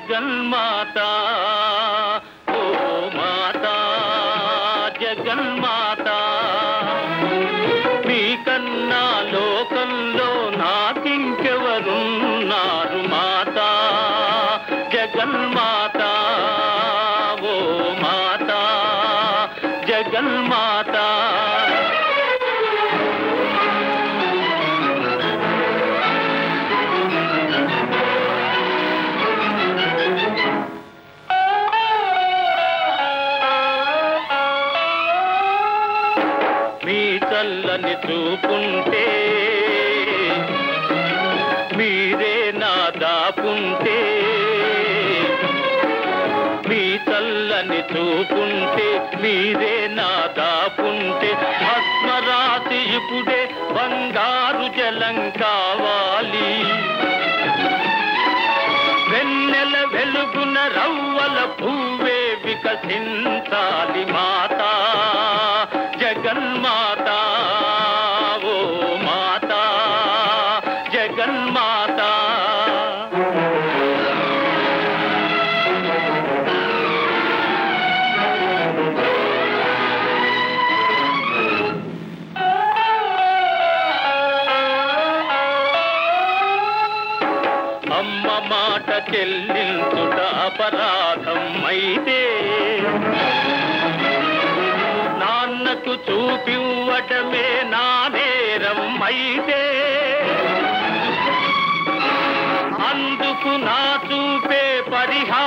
జగన్మాతా ఓ మాతా జగన్మాతా మీకన్నా లోకంలో నాకింకెవరున్నారు మాతా జగన్మాతా ఓ మాతా జగన్మాతా మీ చల్లని చూపుంటే మీరే నా దాపుంటే మీ చల్లని చూపుంటే మీరే నా దాపుంటే భస్మరాశి ఇప్పుడే బంగారు జలం కావాలి వెన్నెల వెలుగున రవ్వల పువ్వే వికసించాలి మాతా జగన్మాతా ఓ మాతా జగన్మాతా అమ్మ మాట చెల్లించుట అపరాధం అయితే నాన్నకు చూపివ్వటమే నా నేరం అయితే అందుకు నా చూపే పరిహారం